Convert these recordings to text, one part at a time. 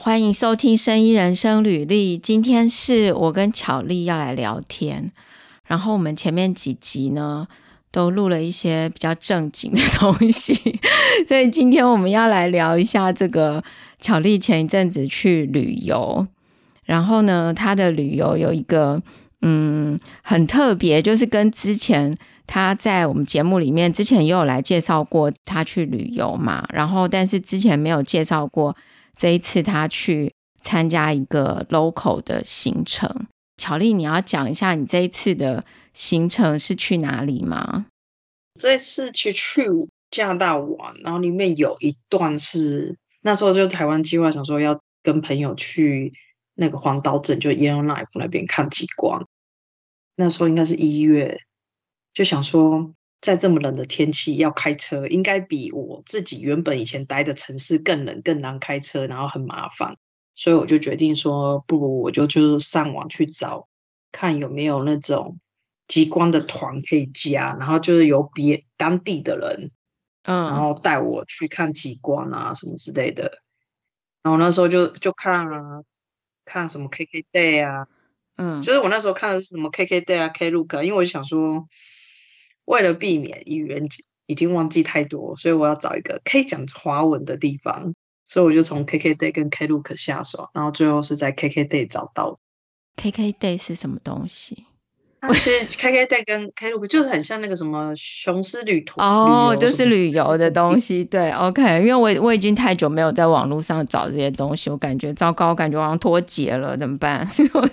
欢迎收听生医人生履历。今天是我跟巧丽要来聊天，然后我们前面几集呢都录了一些比较正经的东西所以今天我们要来聊一下这个巧丽前一阵子去旅游，然后呢她的旅游有一个很特别，就是跟之前他在我们节目里面之前也有来介绍过他去旅游嘛，然后但是之前没有介绍过这一次他去参加一个 local 的行程。巧丽，你要讲一下你这一次的行程是去哪里吗？ 这次去加拿大玩，然后里面有一段是那时候就台湾计划想说要跟朋友去那个黄刀镇，就 Yellowknife 那边看极光。那时候应该是1月，就想说在这么冷的天气要开车，应该比我自己原本以前待的城市更冷更难开车，然后很麻烦，所以我就决定说不如我就上网去找看有没有那种极光的团可以加，然后就是有当地的人然后带我去看极光啊什么之类的。然后那时候就看什么 KKday 啊，就是我那时候看的是什么 KKday 啊 Klook 啊，因为我就想说为了避免语言已经忘记太多，所以我要找一个可以讲华文的地方，所以我就从 KKday 跟 Klook 下手，然后最后是在 KKday 找到。 KKday 是什么东西？ 其实 KKday 跟 Klook 就是很像那个什么雄狮旅游就是旅游的东西。对 OK， 因为我已经太久没有在网络上找这些东西，我感觉糟糕，感觉好像脱节了，怎么办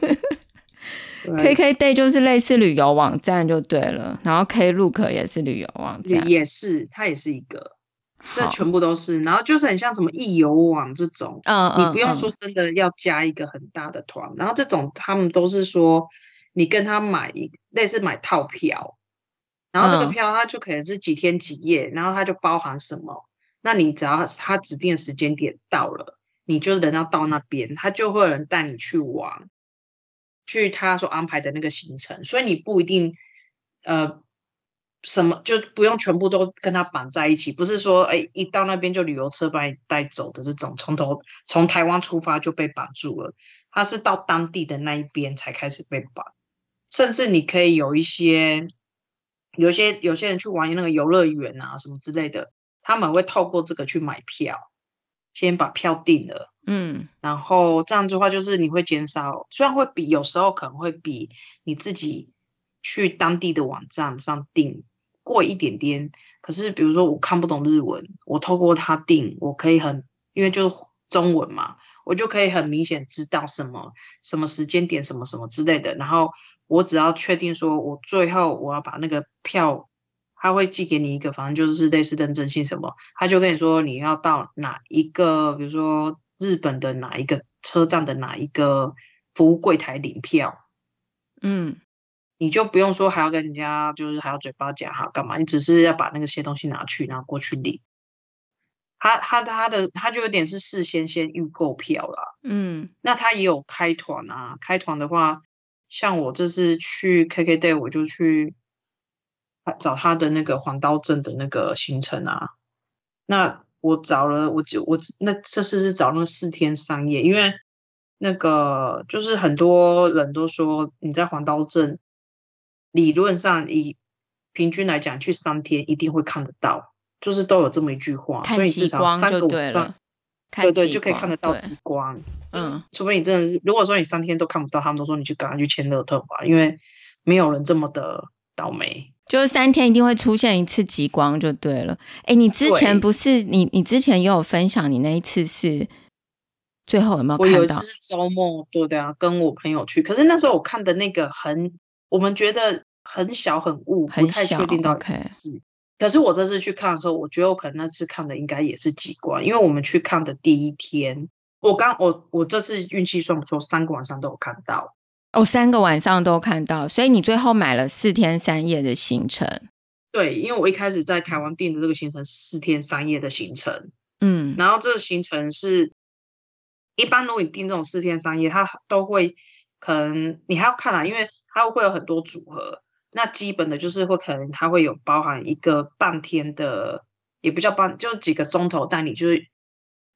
KKday 就是类似旅游网站就对了，然后 Klook 也是旅游网站， 它也是一个，这全部都是，然后就是很像什么易游网这种，你不用说真的要加一个很大的团，然后这种他们都是说你跟他类似买套票，然后这个票它就可能是几天几夜，然后它就包含什么，那你只要他指定的时间点到了，你就人要到那边，他就会有人带你去玩，去他所安排的那个行程，所以你不一定什么就不用全部都跟他绑在一起，不是说一到那边就旅游车把你带走的这种，从台湾出发就被绑住了，他是到当地的那一边才开始被绑，甚至你可以有些人去玩那个游乐园啊什么之类的，他们会透过这个去买票，先把票订了，然后这样子的话就是你会减少，虽然有时候可能会比你自己去当地的网站上订贵一点点，可是比如说我看不懂日文，我透过他订，我可以因为就是中文嘛，我就可以很明显知道什么时间点什么什么之类的，然后我只要确定说我最后我要把那个票，他会寄给你一个反正就是类似认证信什么，他就跟你说你要到哪一个比如说日本的哪一个车站的哪一个服务柜台领票，你就不用说还要跟人家就是还要嘴巴讲还要干嘛，你只是要把那些东西拿去然后过去领，他就有点是事先预购票啦，那他也有开团啊，开团的话像我这次去 KKday 我就去找他的那个黄刀镇的那个行程啊，那我找了那这次是找那4天3夜，因为那个就是很多人都说你在黄刀镇理论上以平均来讲去3天一定会看得到，就是都有这么一句话，所以至少3个晚上对就可以看得到极光，就是除非你真的是如果说你3天都看不到，他们都说你赶快去签乐透吧，因为没有人这么的倒霉， 就是3天一定会出现一次极光就对了。你之前不是你之前也有分享你那一次是最后有没有看到？ 我有一次是周末对啊，跟我朋友去，可是那时候我看的那个我们觉得很小很雾，不太确定到底是不是。可是我这次去看的时候，我觉得我可能那次看的应该也是极光，因为我们去看的第一天，我这次运气算不错，3个晚上都有看到。 3个晚上都看到，所以你最后买了4天3夜的行程。 对，因为我一开始在台湾订的这个行程是4天3夜的行程，然后这个行程是一般如果你订这种4天3夜，它都会可能你还要看因为它会有很多组合，那基本的就是可能它会有包含一个半天的，也不叫就是几个钟头带你就是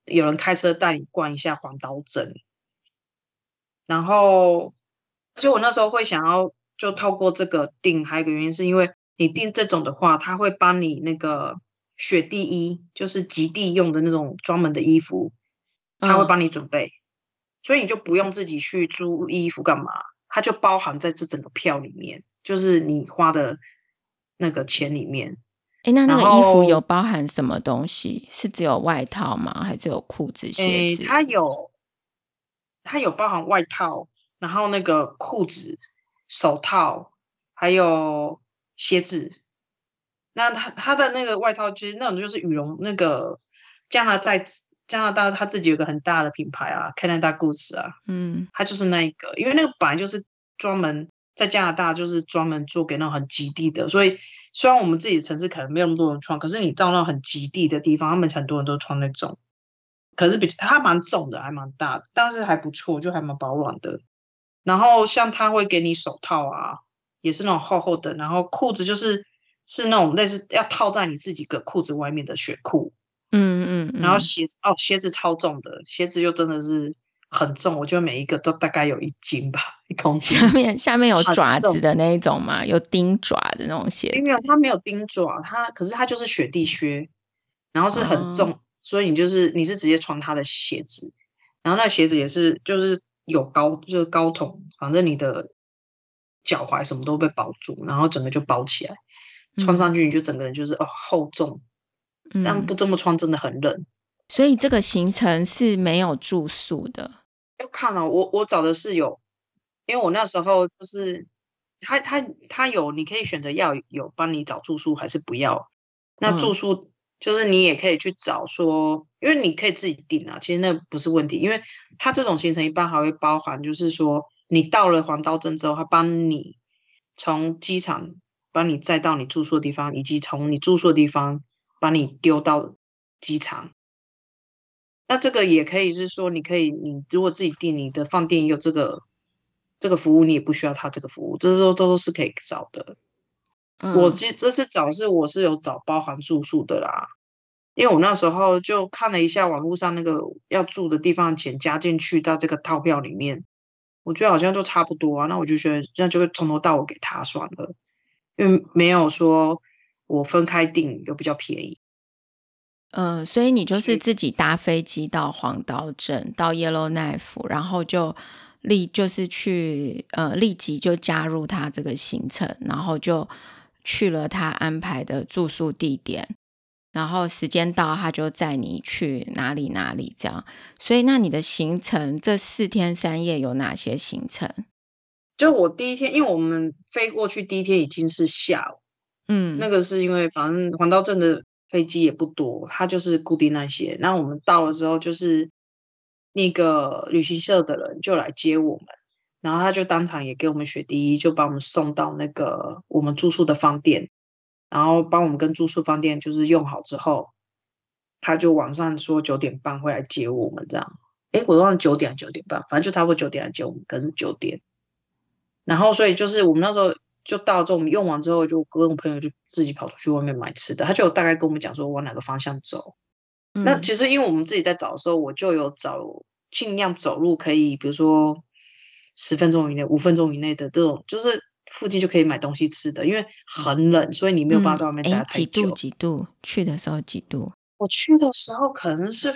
有人开车带你灌一下黄刀针。然后所以我那时候会想要就透过这个订，还有一个原因是因为你订这种的话，他会帮你那个雪地衣，就是极地用的那种专门的衣服，他会帮你准备，所以你就不用自己去租衣服干嘛，它就包含在这整个票里面，就是你花的那个钱里面。 那个衣服有包含什么东西？是只有外套吗？还是有裤子、鞋子？ 它有包含外套，然后那个裤子、手套，还有鞋子。那它的那个外套其实那种就是羽绒，那个加拿大它自己有个很大的品牌啊，Canada Goose 啊，它就是那一个，因为那个本来就是专门在加拿大就是专门做给那种很极地的，所以虽然我们自己的城市可能没有那么多人穿，可是你到那种很极地的地方，他们很多人都穿那种。可是它蛮重的，还蛮大的，但是还不错，就还蛮保暖的。然后像他会给你手套啊，也是那种厚厚的，然后裤子是那种类似要套在你自己的裤子外面的雪裤。然后鞋子超重的，鞋子就真的是很重，我觉得每一个都大概有1斤吧，1公斤。 下面有爪子的那一种吗？有钉爪的那种鞋子？ 没有，它没有钉爪，可是它就是雪地靴，然后是很重。所以你是直接穿他的鞋子，然后那鞋子也是就是就是高筒，反正你的脚踝什么都被包住，然后整个就包起来，穿上去你就整个人就是厚重，但不这么穿真的很冷。 所以这个行程是没有住宿的？ 要看啊，我找的是有，因为我那时候就是他有，你可以选择要有帮你找住宿还是不要。那住宿就是你也可以去找说，因为你可以自己订啊，其实那不是问题，因为它这种行程一般还会包含，就是说你到了黄刀镇之后，他帮你从机场帮你载到你住宿的地方，以及从你住宿的地方把你丢到机场。那这个也可以是说，你如果自己订，你的饭店也有这个服务，你也不需要他这个服务，这都是可以找的。我这次我是有找包含住宿的啦，因为我那时候就看了一下网络上那个要住的地方的钱加进去到这个套票里面，我觉得好像都差不多啊，那我就觉得那就从头到尾给他算了，因为没有说我分开订有比较便宜。 所以你就是自己搭飞机到黄刀镇，到 Yellowknife， 然后就就是去立即就加入他这个行程，然后就去了他安排的住宿地点，然后时间到他就载你去哪里哪里这样。所以那你的行程这4天3夜有哪些行程？ 就我第一天，因为我们飞过去第一天已经是下午，那个是因为反正黄刀镇的飞机也不多，它就是固定那些。那我们到了之后，就是那个旅行社的人就来接我们，然后他就当场也给我们雪地衣，就把我们送到那个我们住宿的饭店，然后帮我们跟住宿饭店就是用好之后，他就晚上说9点半会来接我们这样。我忘了9点9点半，反正就差不多9点来接我们，跟9点。然后所以就是我们那时候就到之后，我们用完之后，就跟我朋友就自己跑出去外面买吃的。他就大概跟我们讲说往哪个方向走。那其实因为我们自己在找的时候，我就有尽量走路可以，比如说10分钟以内、5分钟以内的这种，就是附近就可以买东西吃的。因为很冷，所以你没有办法在外面待太久。 几度？去的时候几度？ 我去的时候可能是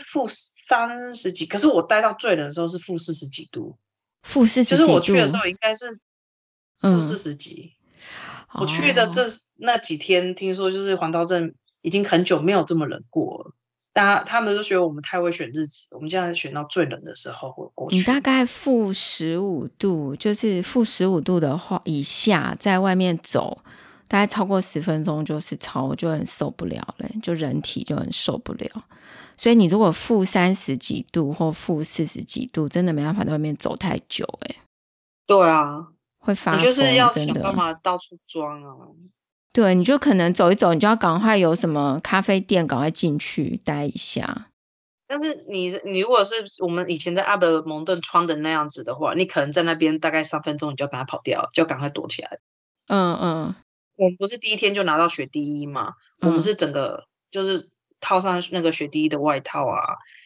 -30几，可是我待到最冷的时候是-40几度。 -40几度？ 就是我去的时候应该是-40几。我去的那几天，听说就是黄刀镇已经很久没有这么冷过了。他们就觉得我们太会选日子，我们现在选到最冷的时候过去。 你大概-15度，就是-15度的话以下，在外面走，大概超过10分钟就很受不了了，就人体就很受不了。所以你如果-30几度或-40几度，真的没办法在外面走太久。 对啊， 会发疯， 你就是要想办法到处装啊。 对，你就可能走一走，你就要赶快有什么咖啡店赶快进去待一下。 但是你如果是我们以前在阿伯蒙顿穿的那样子的话，你可能在那边大概3分钟你就要赶快跑掉，就要赶快躲起来。我们不是第一天就拿到雪地衣嘛，我们是整个就是套上那个雪地衣的外套啊，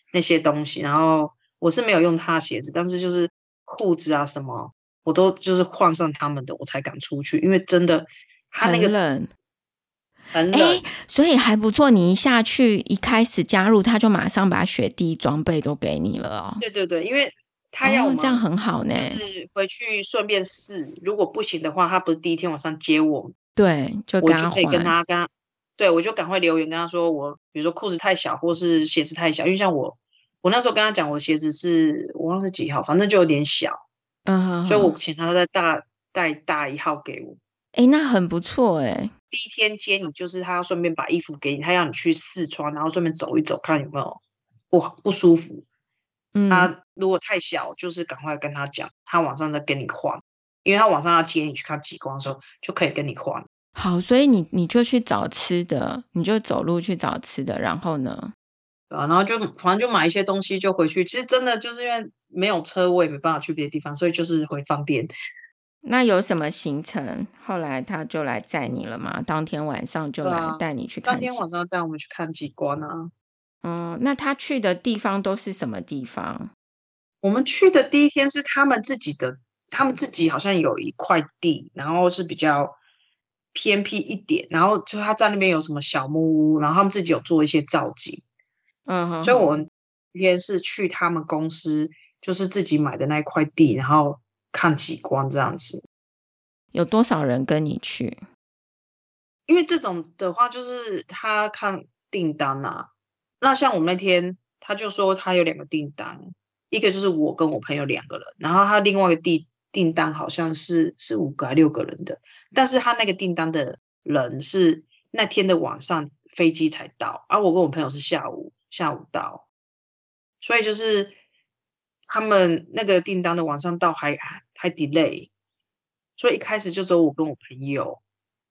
那些东西，然后我是没有用他的鞋子，但是就是裤子啊什么，我都就是换上他们的，我才敢出去，因为真的他那个很冷。 很冷。 所以还不错，你一下去一开始加入，他就马上把雪地装备都给你了哦。 对对对，因为他要我这样们很好呢。 就是回去顺便试，如果不行的话，他不是第一天晚上接我们， 对，就跟他我就可以换。 对，我就赶快留言跟他说，我比如说裤子太小，或是鞋子太小，因为像我那时候跟他讲，我鞋子我忘了是几号，反正就有点小，所以我请他再带大一号给我。 那很不错第一天接你，就是他要顺便把衣服给你，他要你去试穿，然后顺便走一走，看有没有不舒服。他如果太小，就是赶快跟他讲，他晚上再跟你换，因为他晚上要接你去看极光的时候，就可以跟你换。 好，所以你就去找吃的，你就走路去找吃的，然后呢？ 对啊，然后反正就买一些东西就回去。其实真的就是因为没有车，我也没办法去别的地方，所以就是回饭店。 那有什么行程？后来他就来载你了吗？当天晚上就来带你去看当天晚上带我们去看极光啊。 那他去的地方都是什么地方？ 我们去的第一天是他们自己好像有一块地，然后是比较偏僻一点，然后就他在那边有什么小木屋，然后他们自己有做一些造景。所以我们今天是去他们公司，就是自己买的那块地，然后看极光这样子。 有多少人跟你去？ 因为这种的话，就是他看订单啊。那像我们那天，他就说他有2个订单，一个就是我跟我朋友2个人，然后他另外一个订单好像是5个还6个人的，但是他那个订单的人是那天的晚上飞机才到，而我跟我朋友是下午到，所以就是他们那个订单的晚上到还 delay， 所以一开始就只有我跟我朋友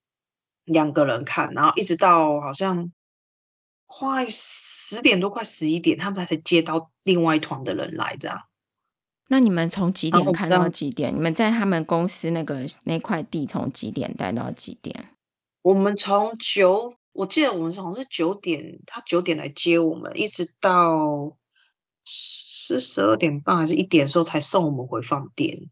2个人看，然后一直到好像快10点多快11点，他们才接到另外一团的人来这样。 那你们从几点看到几点？你们在他们公司那块地从几点待到几点？ 我们我记得我们好像是9点，他9点来接我们，一直到是12点半还是1点的时候才送我们回饭店。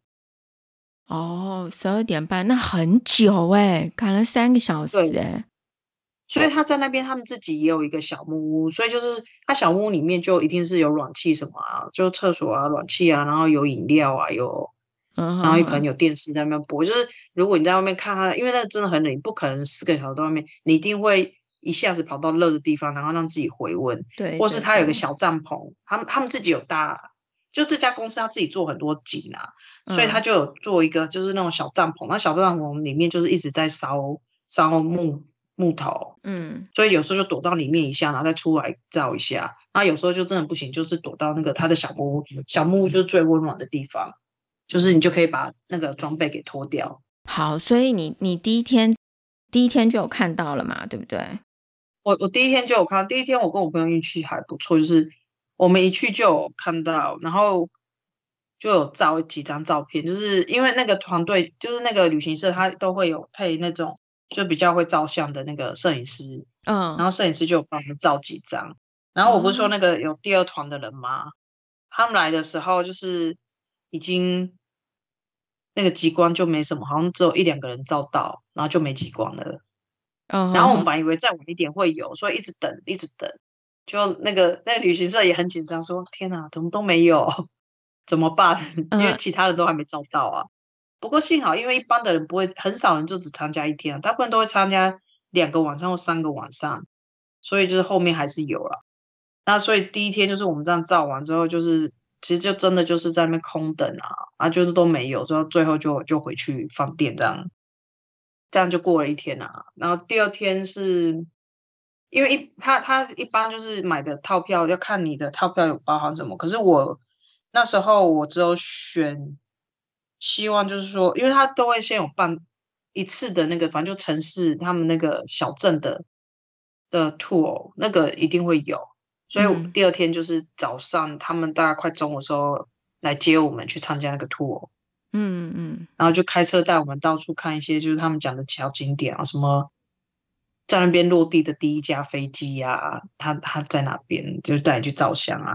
12点半，那很久赶了3个小时所以他在那边，他们自己也有一个小木屋，所以就是他小木屋里面就一定是有暖气什么啊，就厕所啊、暖气啊，然后有饮料啊，然后可能有电视在那边播。就是如果你在外面看他，因为那个真的很冷，你不可能4个小时在外面，你一定会一下子跑到热的地方，然后让自己回温。 对， 或是他有个小帐篷，他们自己有搭，就这家公司他自己做很多景啊，所以他就有做一个就是那种小帐篷，那小帐篷里面就是一直在烧木头，所以有时候就躲到里面一下，然后再出来照一下。然后有时候就真的不行，就是躲到那个他的小木屋，小木屋就是最温暖的地方，就是你就可以把那个装备给脱掉。 好，所以你第一天就有看到了嘛，对不对？ 我第一天就有看到，第一天我跟我朋友运气还不错，就是我们一去就有看到，然后就有照几张照片，就是因为那个团队就是那个旅行社，他都会有配那种就比较会照相的那个摄影师，然后摄影师就有帮我们照几张。然后我不是说那个有第2团的人吗？他们来的时候就是已经那个极光就没什么，好像只有1-2个人照到，然后就没极光了。然后我们本来以为再晚一点会有，所以一直等，就那个旅行社也很紧张，说天哪，怎么都没有，怎么办？因为其他人都还没照到啊。不过幸好，因为一般的人不会，很少人就只参加1天，大部分都会参加2个晚上或3个晚上，所以就是后面还是有啦。那所以第一天就是我们这样照完之后，就是其实就真的就是在那边空等就是都没有，之后最后就回去饭店这样就过了1天啊。然后第2天是因为他一般就是买的套票要看你的套票有包含什么，可是我那时候我只有选，希望就是说，因为他都会先有办一次的那个，反正就城市他们那个小镇的 tour， 那个一定会有，所以第2天就是早上他们大概快中午的时候来接我们去参加那个 tour。然后就开车带我们到处看一些就是他们讲的小景点啊，什么在那边落地的第1架飞机啊，他在哪边，就带你去照相啊。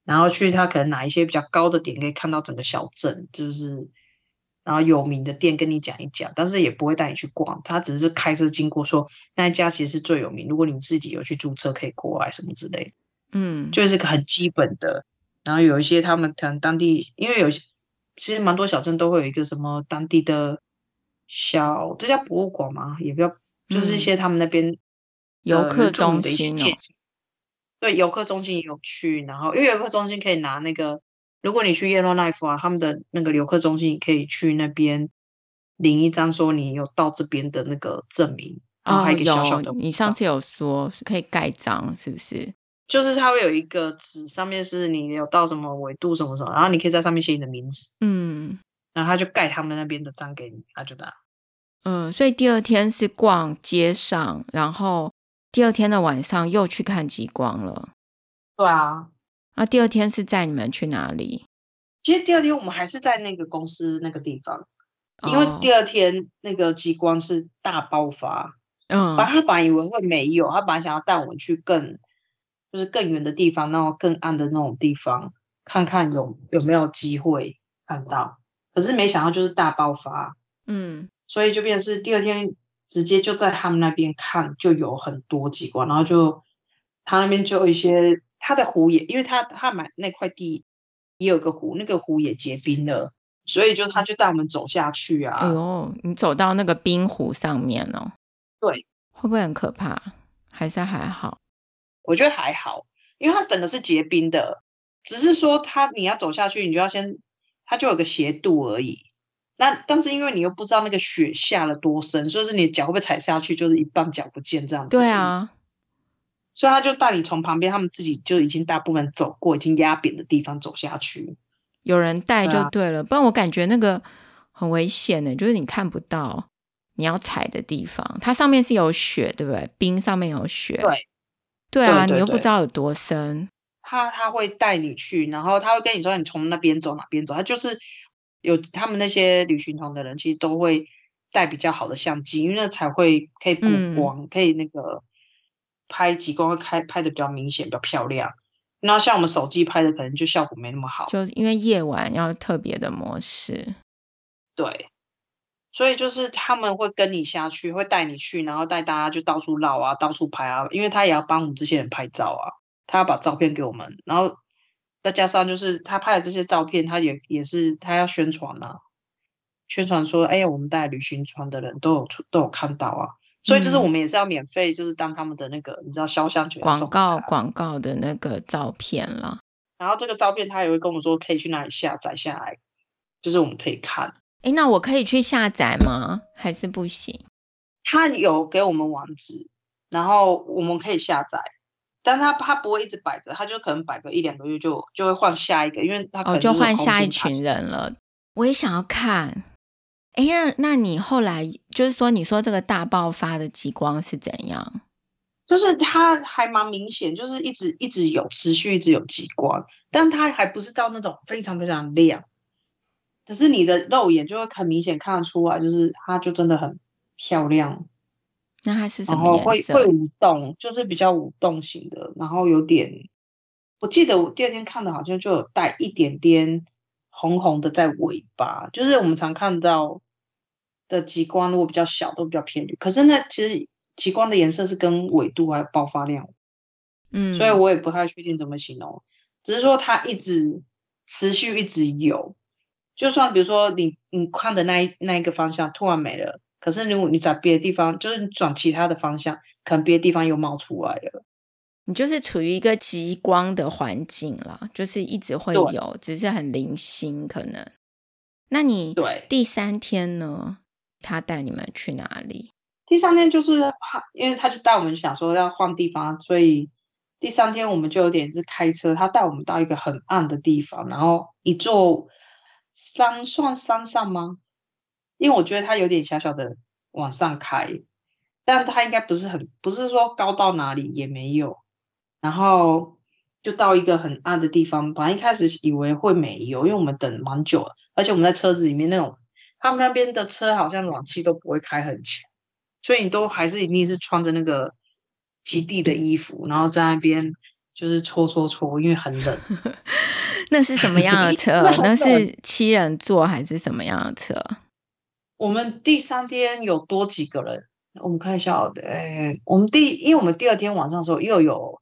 然后去他可能哪一些比较高的点可以看到整个小镇，就是然后有名的店跟你讲一讲，但是也不会带你去逛，他只是开车经过说那一家其实是最有名，如果你自己有去注册可以过来什么之类的，就是个很基本的。然后有一些他们可能当地，因为有些其实蛮多小镇都会有一个什么当地的这叫博物馆吗？也不要，就是一些他们那边游的原住客中民的一些心哦。 介绍。对，游客中心也有去，然后因为游客中心可以拿那个，如果你去 Yellowknife 啊，他们的那个游客中心，你可以去那边领一张说你有到这边的那个证明，然后还有一个小小有， 的， 你上次有说可以盖章，是不是？ 就是它会有一个纸，上面是你有到什么纬度什么什么，然后你可以在上面写你的名字，然后他就盖他们那边的章给你，他就拿。 所以第二天是逛街上，然后第二天的晚上又去看极光了。 对啊， 那第二天是载你们去哪里？ 其实第二天我们还是在那个公司那个地方，因为第二天那个极光是大爆发。他本来以为会没有，他本来想要带我们去就是更远的地方，然后更暗的那种地方，看看有没有机会看到。可是没想到就是大爆发，所以就变成是第二天直接就在他们那边看，就有很多极光，然后就他那边就有一些他的湖也，因为他买那块地也有个湖，那个湖也结冰了，所以他就带我们走下去啊。 哎呦，你走到那个冰湖上面哦。 对， 会不会很可怕？还是还好？ 我觉得还好，因为它整个是结冰的，只是说你要走下去，你就要它就有个斜度而已。但是因为你又不知道那个雪下了多深，所以是你的脚会不会踩下去，就是一半脚不见这样子。 对啊， 所以他就带你从旁边，他们自己就已经大部分走过，已经压扁的地方走下去。 有人带就对了，不然我感觉那个很危险的，就是你看不到你要踩的地方，它上面是有雪，对不对？冰上面有雪。对啊，你又不知道有多深。 他会带你去，然后他会跟你说你从那边走哪边走，他就是有他们那些旅行团的人其实都会带比较好的相机，因为那才会可以补光，可以那个拍极光会拍的比较明显比较漂亮。那像我们手机拍的可能就效果没那么好， 就因为夜晚要特别的模式。 对，所以就是他们会跟你下去，会带你去，然后带大家就到处绕啊，到处拍啊，因为他也要帮我们这些人拍照啊，他要把照片给我们，然后再加上就是他拍的这些照片，他也是他要宣传啊，宣传说，哎呀，我们带旅行团的人都有看到啊，所以就是我们也是要免费，就是当他们的那个你知道肖像权广告的那个照片了。 然后这个照片他也会跟我们说可以去哪里下载下来，就是我们可以看。 那我可以去下载吗？还是不行？ 他有给我们网址，然后我们可以下载，但他不会一直摆着，他就可能摆个1-2个月就会换下一个，因为他可能就换下一群人了。我也想要看。那你后来就是说，你说这个大爆发的极光是怎样？ 就是它还蛮明显，就是一直有持续一直有极光，但它还不是到那种非常非常亮，可是你的肉眼就会很明显看得出来，就是它就真的很漂亮。 那它是什么颜色？ 然后会舞动，就是比较舞动型的，然后有点，我记得我第二天看的好像就有带一点点红红的在尾巴，就是我们常看到的极光，如果比较小都比较偏绿，可是那其实极光的颜色是跟纬度还有爆发量，所以我也不太确定怎么形容，只是说它一直持续一直有，就算比如说你看的那一个方向突然没了。可是如果你在别的地方，就是你转其他的方向，可能别的地方又冒出来了。 你就是处于一个极光的环境啦，就是一直会有，只是很零星可能。那你第3天呢？他带你们去哪里？ 第3天就是因为他就带我们想说要换地方，所以第3天我们就有点是开车，他带我们到一个很暗的地方，然后一座算山上吗？因为我觉得它有点小小的往上开，但它应该不是说高到哪里也没有，然后就到一个很暗的地方。本来一开始以为会没有，因为我们等蛮久了，而且我们在车子里面那种，他们那边的车好像暖气都不会开很强，所以你都还是一定是穿着那个极地的衣服，然后在那边就是搓，因为很冷。 那是什么样的车？ 真的很冷。 那是7人座还是什么样的车？ 我们第3天有多几个人？我们看一下因为我们第2天晚上的时候又有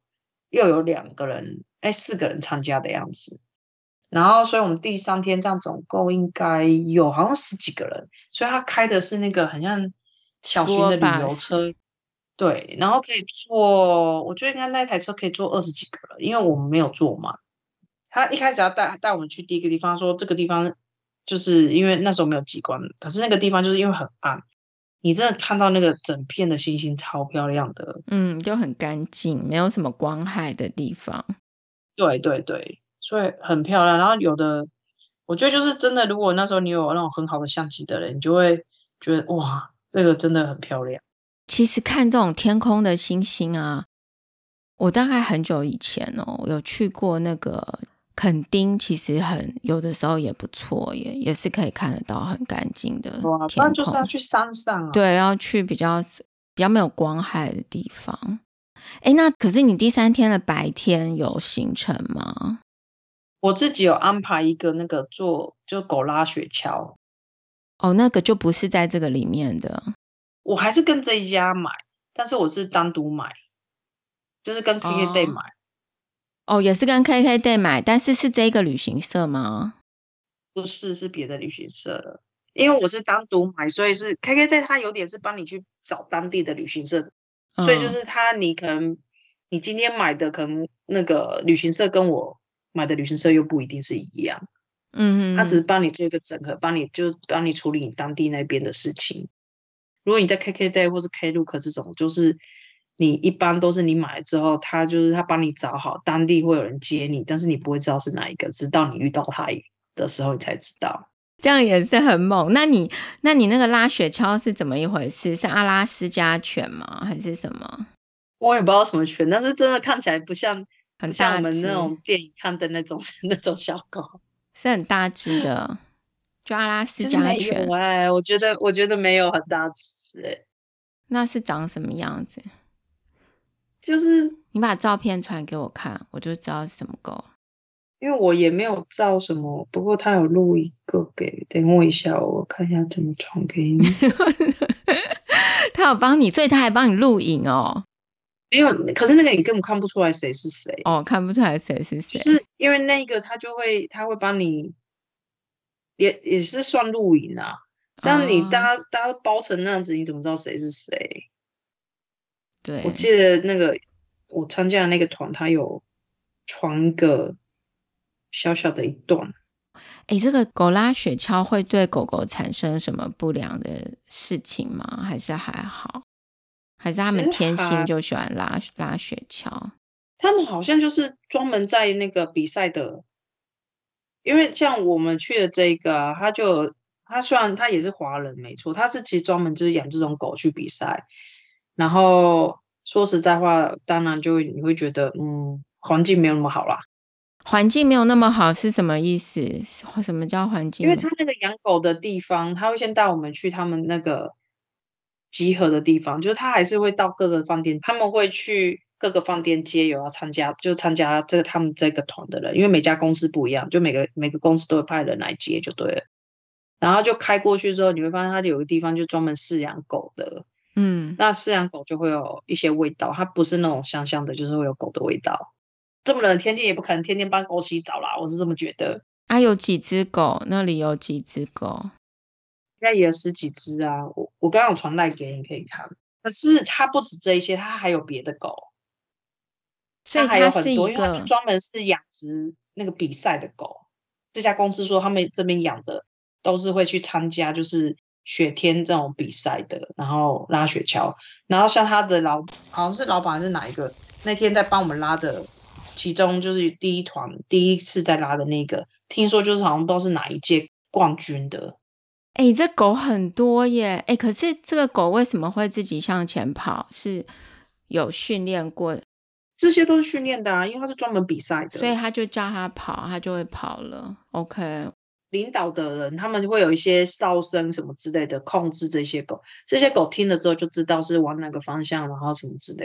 2个人，4个人参加的样子。然后，所以我们第3天这样总共应该有好像10几个人，所以他开的是那个很像小型的旅游车，对，然后可以坐，我觉得应该那台车可以坐20几个人，因为我们没有坐嘛。他一开始要带我们去第一个地方，说这个地方就是因为那时候没有极光，可是那个地方就是因为很暗，你真的看到那个整片的星星超漂亮的， 就很干净，没有什么光害的地方。 对对对，所以很漂亮。然后有的，我觉得就是真的，如果那时候你有那种很好的相机的人，你就会觉得哇，这个真的很漂亮。 其实看这种天空的星星啊，我大概很久以前有去过那个垦丁，其实有的时候也不错，也是可以看得到很干净的天空。 不然就是要去山上啊。 对，要去比较没有光害的地方。那可是你第3天的白天有行程吗？ 我自己有安排一个那个就狗拉雪橇。 那个就不是在这个里面的。 我还是跟这一家买，但是我是单独买，就是跟 KKday 买。 也是跟 KKday 买，但是是这个旅行社吗？ 不是，是别的旅行社的。因为我是单独买，所以是 KKday 它有点是帮你去找当地的旅行社的，所以就是你可能你今天买的可能那个旅行社跟我买的旅行社又不一定是一样。他只是帮你做一个整合，帮你处理你当地那边的事情。如果你在 KKday 或是 Klook 这种，就是你一般都是你买了之后，他帮你找好当地会有人接你，但是你不会知道是哪一个，直到你遇到他的时候你才知道。 这样也是很猛。那你那个拉雪橇是怎么一回事？是阿拉斯加犬吗？还是什么？ 我也不知道什么犬，但是真的看起来不像我们那种电影看的那种小狗， 是很大只的，就阿拉斯加犬。 其实没有我觉得没有很大只那是长什么样子？ 就是你把照片传给我看，我就知道是什么狗。 因为我也没有照什么，不过他有录一个等我一下，我看一下怎么传给你。 他有帮你，所以他还帮你录影哦。 没有，可是那个你根本看不出来谁是谁看不出来谁是谁， 就是因为那个他会帮你，也是算录影啊。但你大家包成那样子，你怎么知道谁是谁？ 对， 我记得那个我参加的那个团，他有传一个小小的一段。 这个狗拉雪橇会对狗狗产生什么不良的事情吗？还是还好？还是他们天性就喜欢拉雪橇？ 他们好像就是专门在那个比赛的，因为像我们去的这个他虽然他也是华人没错，他是其实专门就是养这种狗去比赛。然后说实在话，当然你会觉得环境没有那么好啦。 环境没有那么好是什么意思？什么叫环境？ 因为他那个养狗的地方，他会先带我们去他们那个集合的地方，就是他还是会到各个饭店，他们会去各个饭店接有要参加他们这个团的人，因为每家公司不一样，就每个公司都会派人来接就对了。然后就开过去之后，你会发现它有个地方就专门饲养狗的，那饲养狗就会有一些味道，它不是那种香香的，就是会有狗的味道。这么冷的天气也不可能天天帮狗洗澡啦，我是这么觉得。 有几只狗？那里有几只狗？ 应该也有10几只啊，我刚刚有传赖给你可以看。可是它不止这一些，它还有别的狗， 所以它还有很多，因为它就专门是养殖那个比赛的狗。这家公司说他们这边养的都是会去参加就是雪天这种比赛的，然后拉雪橇。然后像他的好像是老板还是哪一个，那天在帮我们拉的，其中就是第一次在拉的那个，听说就是好像不知道是哪一届冠军的。 这狗很多耶。可是这个狗为什么会自己向前跑？是有训练过？ 这些都是训练的啊，因为它是专门比赛的， 所以他就叫它跑，它就会跑了。OK， 领导的人他们会有一些哨声什么之类的控制这些狗，这些狗听了之后就知道是往哪个方向，然后什么之类的。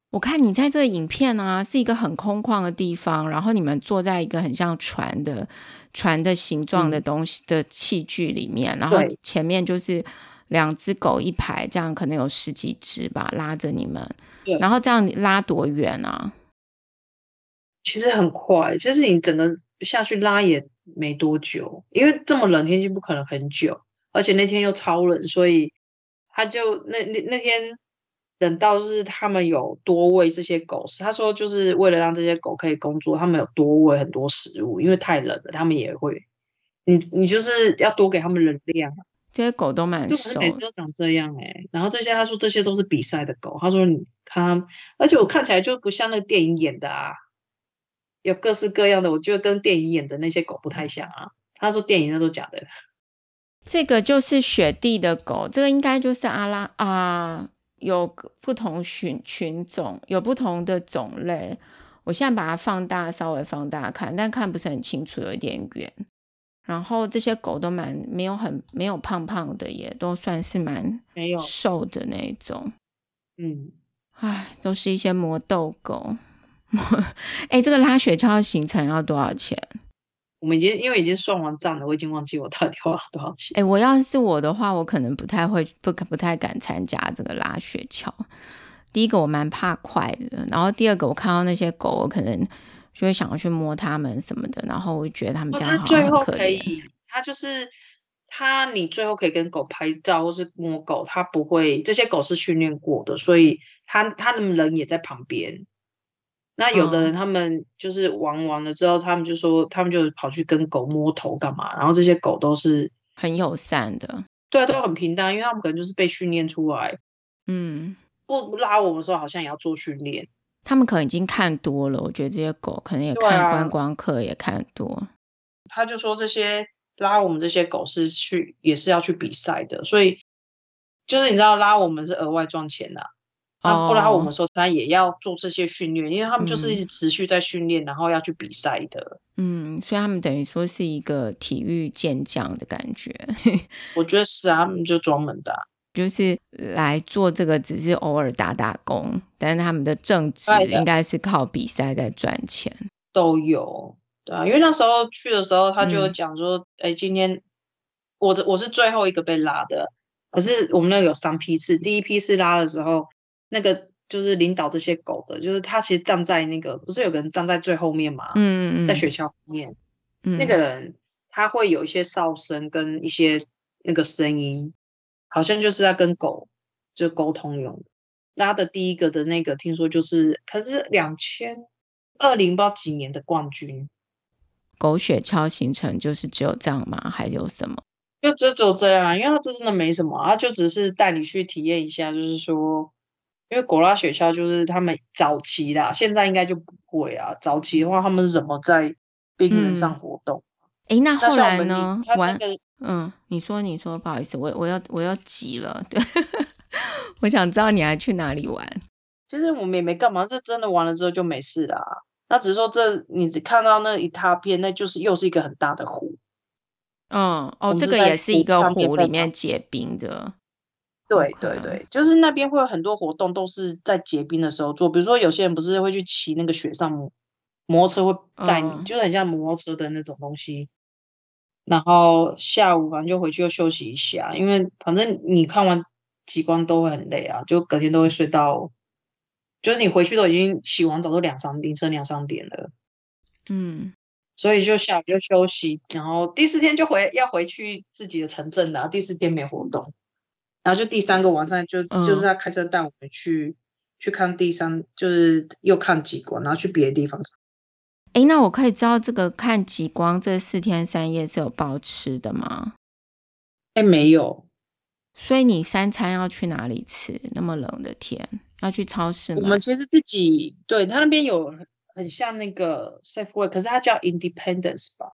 我看你在这个影片啊，是一个很空旷的地方，然后你们坐在一个很像船的形状的东西的器具里面，然后对前面就是2只狗一排，这样可能有10几只吧，拉着你们。 对， 然后这样拉多远啊？ 其实很快，其实你整个下去拉也没多久，因为这么冷天气不可能很久，而且那天又超冷，所以他就那天等到就是他们有多喂这些狗，他说就是为了让这些狗可以工作，他们有多喂很多食物，因为太冷了，他们也会，你就是要多给他们能量。 这些狗都蛮对，可是瘦的。 每次都长这样然后他说这些都是比赛的狗，他说你看而且我看起来就不像那个电影演的啊，有各式各样的，我觉得跟电影演的那些狗不太像啊。他说电影那都假的。 这个就是雪地的狗，这个应该就是有不同群种，有不同的种类。我现在把它稍微放大看，但看不是很清楚，有一点远。然后这些狗都没有胖胖的，也都算是蛮没有瘦的那一种。都是一些魔斗狗。这个拉雪橇的行程要多少钱？ 我们因为已经算完账了，我已经忘记我到底花了多少钱。 我要是我的话，我可能不太敢参加这个拉雪橇。第一个我蛮怕快的，然后第二个我看到那些狗，我可能就会想要去摸它们什么的，然后我觉得它们这样好像很可怜。 它就是你最后可以跟狗拍照或是摸狗，它不会，这些狗是训练过的，所以它们人也在旁边。那有的人他们就是玩完了之后，他们就说他们就跑去跟狗摸头干嘛，然后这些狗都是很友善的。 对啊，都很平淡，因为他们可能就是被训练出来。不拉我们的时候好像也要做训练。 他们可能已经看多了，我觉得这些狗可能也看观光客也看多。 他就说这些拉我们这些狗也是要去比赛的，所以就是你知道拉我们是额外赚钱的不拉我们的时候他也要做这些训练，因为他们就是一直持续在训练，然后要去比赛的。 所以他们等于说是一个体育健将的感觉。 我觉得是啊，他们就专门的就是来做这个只是偶尔打打工，但是他们的正职应该是靠比赛在赚钱。 都有，对啊，因为那时候去的时候他就讲说今天我是最后一个被拉的，可是我们那个有3批次，第一批次拉的时候，那个就是领导这些狗的，就是他其实站在那个不是有个人站在最后面嘛，在雪橇后面，那个人他会有一些哨声跟一些那个声音，好像就是在跟狗就沟通用的。拉的第一个的那个听说就是可是2000不知道几年的冠军。 狗雪橇行程就是只有这样吗？还有什么？ 就只有这样，因为它真的没什么，它就只是带你去体验一下，就是说，因为狗拉雪橇就是他们早期啦，现在应该就不会啊。早期的话，他们是怎么在冰原上活动？ 那后来呢？你说，不好意思，我要急了，对，我想知道你还去哪里玩。 其实我们也没干嘛，这真的完了之后就没事啦。那只是说你只看到那一大片，那就是又是一个很大的湖。 这个也是一个湖里面结冰的。 对对对，就是那边会有很多活动，都是在结冰的时候做。比如说有些人不是会去骑那个雪上摩托车会载你，就是很像摩托车的那种东西。然后下午反正就回去又休息一下，因为反正你看完极光都会很累啊，就隔天都会睡到，就是你回去都已经洗完澡都凌晨2、3点了。所以就下午就休息，然后第4天就要回去自己的城镇了。第4天没活动，然后就第3个晚上就是他开车带我们去看就是又看极光，然后去别的地方。 那我可以知道这个看极光这4天3夜是有包吃的吗？ 没有。 所以你3餐要去哪里吃？那么冷的天要去超市买？ 我们其实自己对他那边有很像那个 Safeway， 可是它叫 Independence 吧。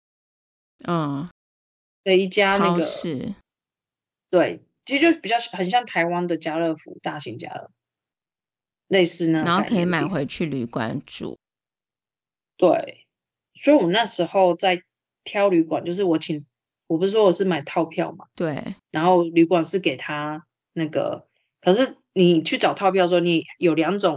的一家那个超市。 对，其实就比较很像台湾的家乐福，大型家乐福，类似那种， 然后可以买回去旅馆住。 对，所以我那时候在挑旅馆，就是我不是说我是买套票嘛， 对， 然后旅馆是给他那个，可是你去找套票的时候，你有2种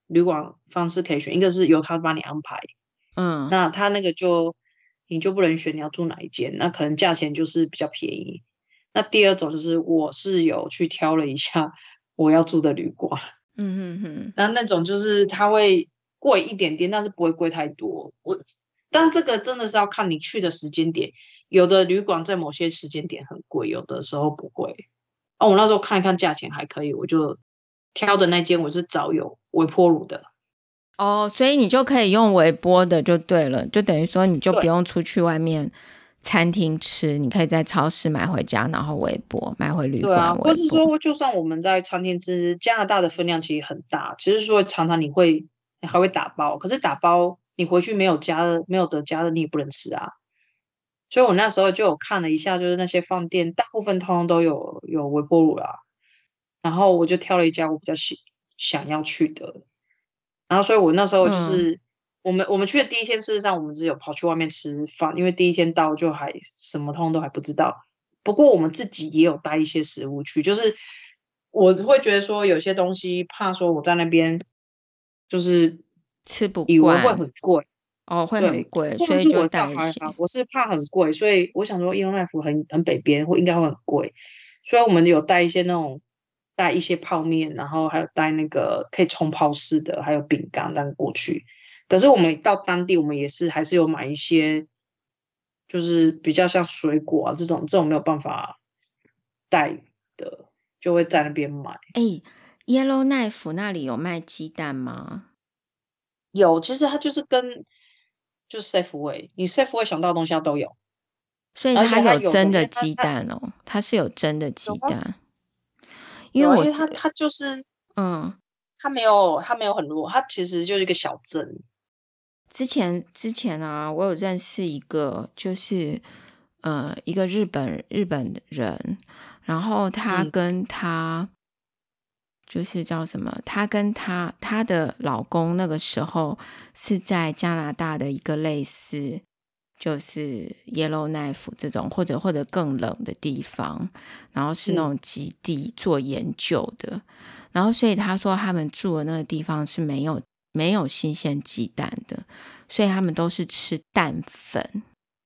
旅馆方式可以选，一个是由他帮你安排，那他那个你就不能选你要住哪一间，那可能价钱就是比较便宜。那第二种就是我是有去挑了一下我要住的旅馆，那种就是它会贵一点点，但是不会贵太多。但这个真的是要看你去的时间点，有的旅馆在某些时间点很贵，有的时候不会。我那时候看一看价钱还可以，我就挑的那间我是找有微波炉的。 所以你就可以用微波的就对了，就等于说你就不用出去外面餐厅吃，你可以在超市买回家，然后微波买回旅馆微波。 或是说就算我们在餐厅吃，加拿大的分量其实很大，其实说常常你还会打包，可是打包你回去没有得加热，你也不能吃啊。所以我那时候就有看了一下，就是那些饭店大部分通通都有微波炉啦，然后我就挑了一家我比较想要去的，然后所以我那时候就是我们去的第一天，事实上我们只有跑去外面吃饭，因为第一天到就还什么通都还不知道。不过我们自己也有带一些食物去，就是我会觉得说有些东西怕说我在那边就是吃不以为惯会很贵。 会很贵， 或所以就者是我倒带一些。 还好，我是怕很贵，所以我想说 Yellowknife 很北边，应该会很贵，所以我们有带一些带一些泡面，然后还有带那个可以冲泡式的，还有饼干这样过去。可是我们到当地，我们还是有买一些，就是比较像水果啊这种没有办法带的，就会在那边买。 Yellowknife 那里有卖鸡蛋吗？ 有，其实它就是就是 Safeway， 你 Safeway 想到的东西它都有， 所以而且它有真的因为鸡蛋哦，它是有真的鸡蛋。 因为为它就是它没有很弱，它其实就是一个小镇。 之前啊，我有认识一个，就是一个日本人，然后他跟他就是叫什么，他跟他的老公那个时候是在加拿大的一个类似就是 Yellowknife 这种或者更冷的地方，然后是那种基地做研究的，然后所以他说他们住的那个地方是没有新鲜鸡蛋的，所以他们都是吃蛋粉，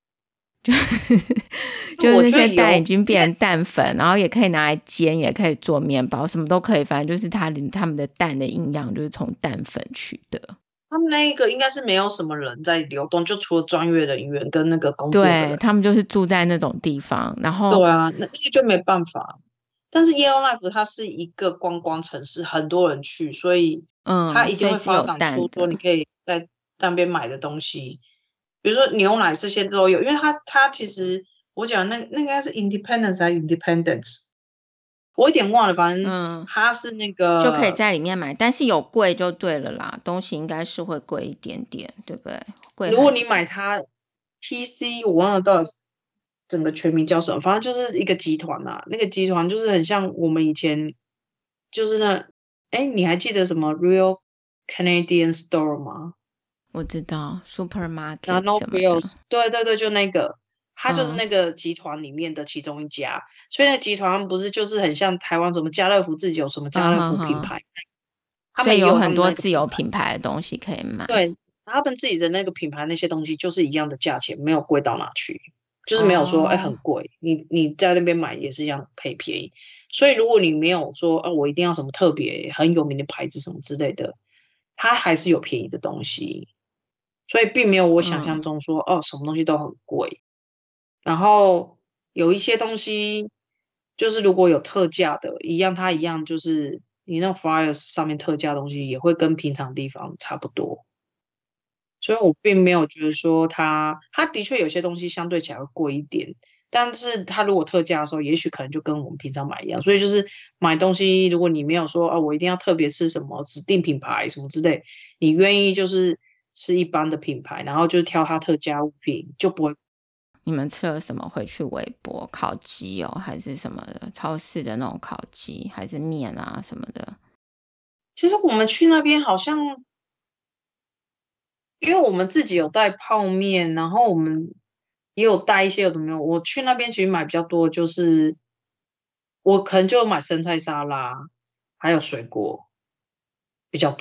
就是那些蛋已经变成蛋粉，然后也可以拿来煎，也可以做面包，什么都可以，反正就是他们的蛋的营养就是从蛋粉取得。 他们那一个应该是没有什么人在流动，就除了专业人员跟那个工作的人。 对，他们就是住在那种地方，然后对啊，那个就没办法。但是 Yellowknife 它是一个观光城市，很多人去，所以它一定会发展出说你可以在那边买的东西，比如说牛奶这些都有。因为它其实我讲那应该是 Independence 还是 Independence， 我有点忘了，反正它是那个就可以在里面买，但是有贵就对了啦，东西应该是会贵一点点，对不对？贵。 如果你买它 PC， 我忘了到底整个全名叫什么，反正就是一个集团啦。那个集团就是很像我们以前就是你还记得什么 Real Canadian Store 吗？ 我知道 Supermarket 然后什么的。 对对对，就那个，它就是那个集团里面的其中一家。所以那个集团不是就是很像台湾什么家乐福自己有什么家乐福品牌，他们也有很多自有品牌的东西可以买。 对，他们自己的那个品牌那些东西就是一样的价钱，没有贵到哪去，就是没有说很贵，你在那边买也是一样可以便宜。所以如果你没有说我一定要什么特别很有名的牌子什么之类的，它还是有便宜的东西，所以并没有我想象中说什么东西都很贵。然后有一些东西就是如果有特价的，它一样就是你那 flyers 上面特价的东西也会跟平常地方差不多。所以我并没有觉得说它的确有些东西相对起来会贵一点，但是它如果特价的时候，也许可能就跟我们平常买一样。所以就是买东西，如果你没有说我一定要特别吃什么指定品牌什么之类，你愿意就是吃一般的品牌，然后就挑它特价物品，就不会。 你们吃了什么？回去微波烤鸡还是什么的？超市的那种烤鸡，还是面啊什么的？ 其实我们去那边好像，因为我们自己有带泡面，然后我们也有带一些有的没有。我去那边其实买比较多，就是我可能就买生菜沙拉，还有水果比较多。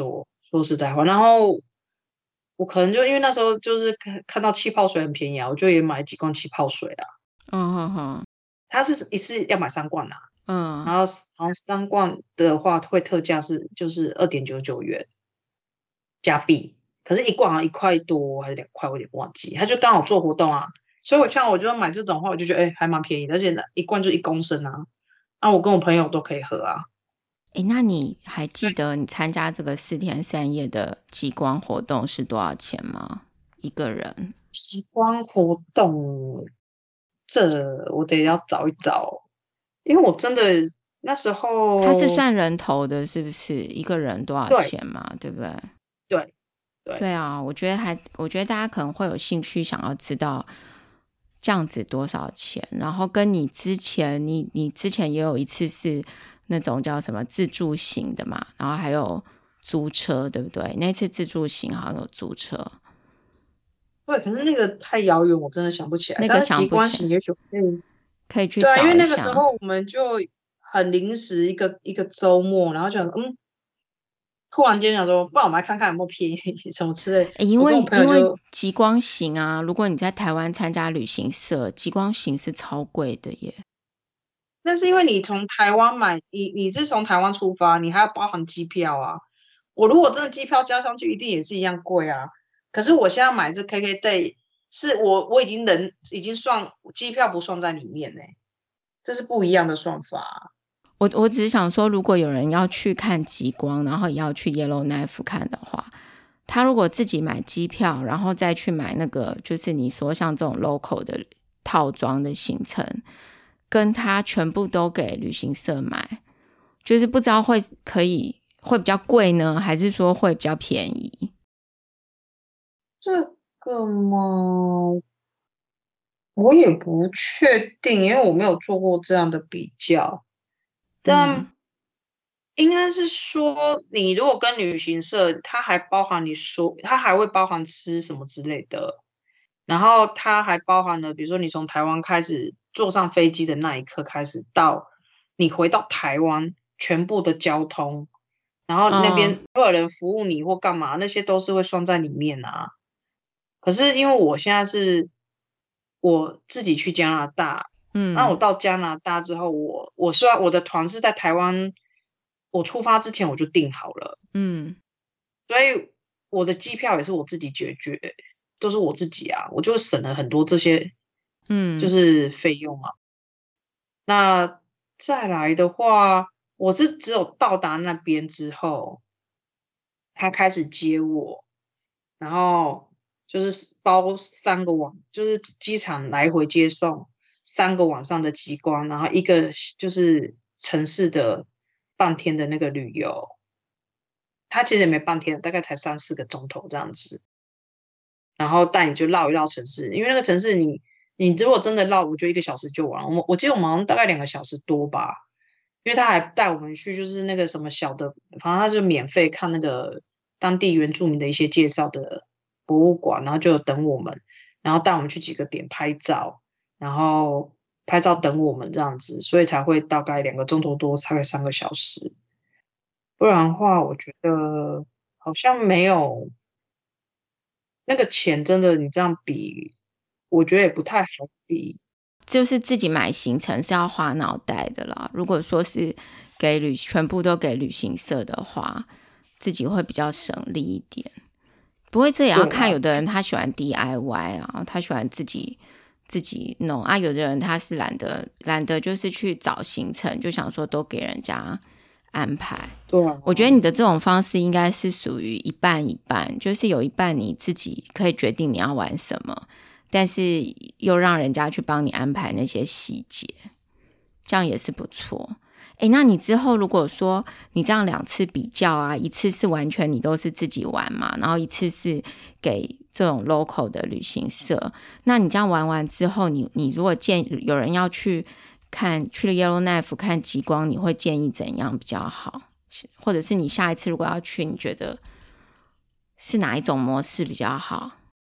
说实在话。然后我可能就因为那时候就是看到气泡水很便宜啊，我就也买几罐气泡水啊。它是一次要买3罐啊，然后3罐的话会特价就是2.99元加币，可是一罐好像1块多还是2块，我有点忘记。它就刚好做活动啊，所以我就买这种的话，我就觉得还蛮便宜的，而且一罐就1公升啊，我跟我朋友都可以喝啊。 那你还记得你参加这个4天3夜的极光活动是多少钱吗？一个人？ 极光活动这我得要找一找，因为我真的那时候它是算人头的，是不是？一个人多少钱嘛？对不对？ 对啊，我觉得大家可能会有兴趣想要知道这样子多少钱，然后跟你之前你之前也有一次是那种叫什么自助型的嘛，然后还有租车，对不对？那次自助型好像有租车。 对，可是那个太遥远，我真的想不起来。 那个但是极想不起来， 光型也许可以去对啊，因为那个时找一下。 候我们就很临时一个周末，然后就想突然间想说，不然我们来看看有没有便宜什么之类。 因为我跟我朋友就极光行啊，如果你在台湾参加旅行社，极光行是超贵的耶。 但是因为你从台湾买，你是从台湾出发，你还要包含机票啊。我如果真的机票加上去，一定也是一样贵啊。可是我现在买这 KKday 是我已经算机票不算在里面这是不一样的算法啊。 我只是想说，如果有人要去看极光，然后也要去 Yellowknife 看的话，他如果自己买机票，然后再去买那个就是你说像这种 local 的套装的行程，跟他全部都给旅行社买，就是不知道会比较贵呢，还是说会比较便宜？ 这个嘛，我也不确定，因为我没有做过这样的比较。但应该是说，你如果跟旅行社，它还包含它还会包含吃什么之类的，然后它还包含了，比如说你从台湾开始坐上飞机的那一刻开始，到你回到台湾全部的交通，然后那边会有人服务你或干嘛，那些都是会算在里面啊。可是因为我现在是我自己去加拿大，那我到加拿大之后，我虽然我的团是在台湾，我出发之前我就订好了，所以我的机票也是我自己解决，都是我自己啊，我就省了很多这些，就是费用啊。那再来的话，我是只有到达那边之后，他开始接我，然后就是包3个晚，就是机场来回接送3个晚上的极光，然后一个就是城市的半天的那个旅游，他其实也没半天，大概才3-4个钟头这样子，然后带你就绕一绕城市，因为那个城市你如果真的绕，我就1个小时就完。我记得我们好像大概2个小时多吧，因为他还带我们去就是那个什么小的，反正他就免费看那个当地原住民的一些介绍的博物馆，然后就等我们，然后带我们去几个点拍照，然后拍照等我们这样子，所以才会大概2个钟头多，才会3个小时。不然的话，我觉得好像没有那个钱，真的你这样比，我觉得也不太好比。 就是自己买行程是要花脑袋的啦。如果说是全部都给旅行社的话，自己会比较省力一点。不过这也要看，有的人他喜欢 DIY 啊，他喜欢自己弄啊。有的人他是懒得就是去找行程，就想说都给人家安排。 对啊， 我觉得你的这种方式应该是属于一半一半，就是有一半你自己可以决定你要玩什么，但是又让人家去帮你安排那些细节，这样也是不错。那你之后如果说你这样2次比较啊，一次是完全你都是自己玩嘛，然后一次是给这种 local 的旅行社，那你这样玩完之后，你如果有人要去了 Yellowknife 看极光，你会建议怎样比较好？或者是你下一次如果要去，你觉得是哪一种模式比较好？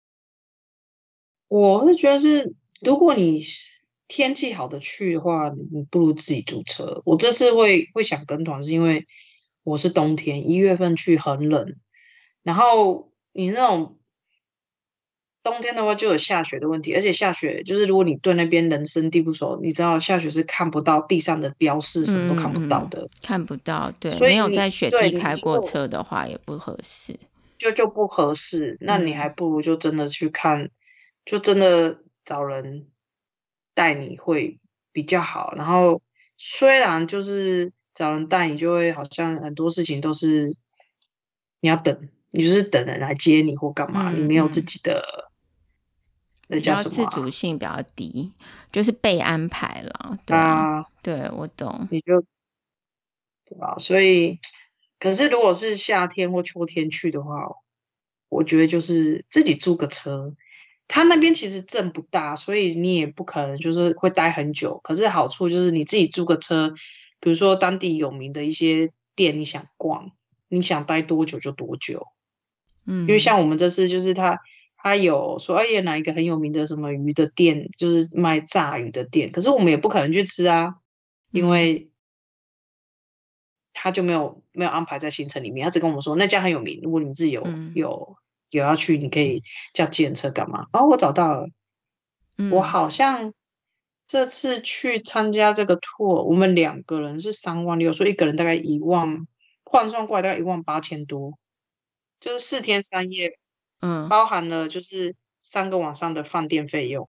我是觉得是，如果你天气好的去的话，你不如自己租车。我这次会想跟团，是因为我是冬天1月份去很冷， 然后你那种冬天的话就有下雪的问题，而且下雪就是如果你对那边人生地不熟，你知道下雪是看不到地上的标示，什么都看不到的， 看不到，对， 所以没有在雪对地开过车的话也不合适， 就不合适。那你还不如就真的去看，就真的找人带你会比较好。然后虽然就是找人带你，就会好像很多事情都是你要等，你就是等人来接你或干嘛，你没有自己的那比较叫什么自主性比较低，就是被安排了。对啊，对，我懂。 你就对吧？所以，可是如果是夏天或秋天去的话，我觉得就是自己租个车。他那边其实镇不大，所以你也不可能就是会待很久。可是好处就是你自己租个车，比如说当地有名的一些店，你想逛，你想待多久就多久。因为像我们这次就是他有说，哎呀，哪一个很有名的什么鱼的店，就是卖炸鱼的店，可是我们也不可能去吃啊，因为他就没有安排在行程里面，他只跟我们说那家很有名，如果你们自己有要去，你可以叫计程车干嘛？然后我找到了，我好像这次去参加这个 tour，我们2个人是36000，所以一个人大概1万，换算过来大概18000多，就是4天3夜，包含了就是3个晚上的饭店费用，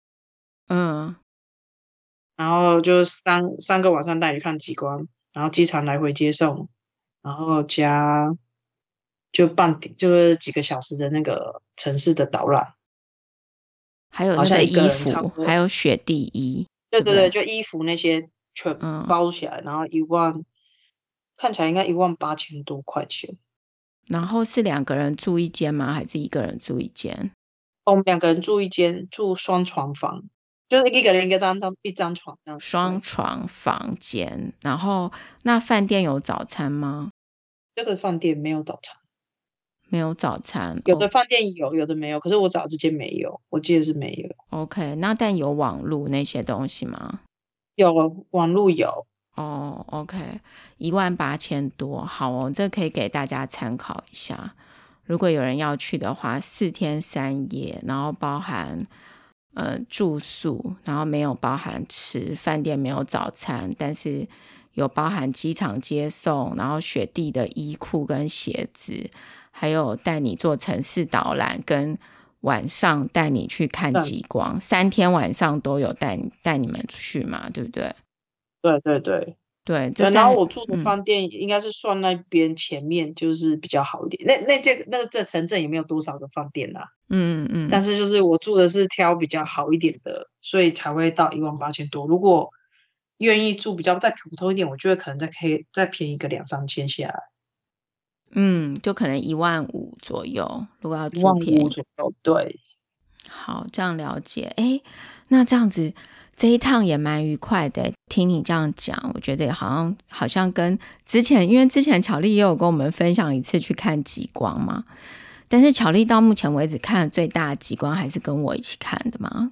然后就三个晚上带你看极光，然后机场来回接送，然后加就是几个小时的那个城市的导览， 还有那个衣服，还有雪地衣， 对，就衣服那些全包起来，然后看起来应该18000多块钱。 然后是2个人住一间吗？还是1个人住一间？ 我们2个人住一间，住双床房，就是一个人一张床这样。 双床房间。然后那饭店有早餐吗？ 这个饭店没有早餐。 没有早餐， 有的饭店有，有的没有。可是我找这间没有，我记得是没有。 OK， 那但有网路那些东西吗？ 有，网路有。 OK， 18000多，好哦，这可以给大家参考一下。如果有人要去的话，4天3夜，然后包含住宿，然后没有包含吃，饭店没有早餐，但是有包含机场接送，然后雪地的衣裤跟鞋子，还有带你做城市导览，跟晚上带你去看极光，3天晚上都有带你们去嘛，对不对？ 对，然后我住的饭店应该是算那边前面就是比较好一点。这城镇也没有多少个饭店啊。但是就是我住的是挑比较好一点的，所以才会到18000多。如果愿意住比较再普通一点，我觉得可能可以再便宜个2-3千下来。 就可能15000左右，如果要住便宜 15000左右，对。 好，这样了解。那这样子这一趟也蛮愉快的。听你这样讲，我觉得好像跟因为之前巧丽也有跟我们分享一次去看极光嘛，但是巧丽到目前为止看的最大的极光还是跟我一起看的嘛。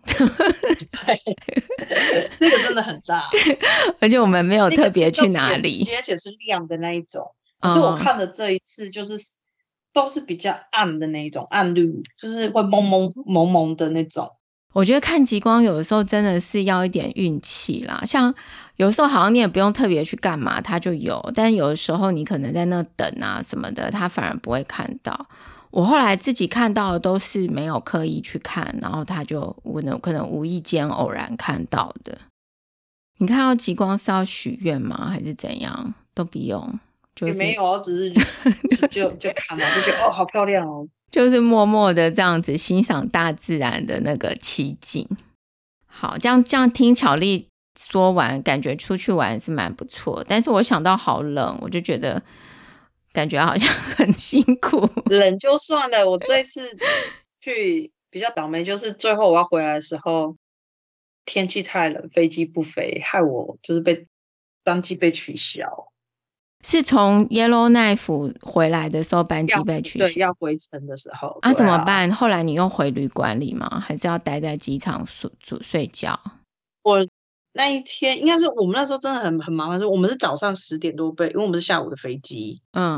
那个真的很大， 而且我们没有特别去哪里， 而且是亮的那一种。可是我看的这一次就是都是比较暗的那一种，暗绿，就是会蒙蒙的那种。 我觉得看极光有的时候真的是要一点运气啦，像有时候好像你也不用特别去干嘛它就有，但有的时候你可能在那等啊什么的，它反而不会看到。我后来自己看到的都是没有刻意去看，然后它就可能無意間偶然看到的。你看到极光是要许愿吗？还是怎样？都不用，就是也没有，只是就看了，就觉得好漂亮哦。 就是默默的这样子欣赏大自然的那个奇景。好，这样听巧丽说完，感觉出去玩是蛮不错，但是我想到好冷，我就觉得感觉好像很辛苦。 冷就算了，我这一次去比较倒霉，就是最后我要回来的时候天气太冷，飞机不飞，害我就是班机被取消。 是从 Yellowknife 回来的时候班机被取消？ 对，要回程的时候怎么办？后来你又回旅馆里吗？还是要待在机场睡觉？ 我那一天应该是我们那时候真的很麻烦，是我们是早上10点多因为我们是下午的飞机，然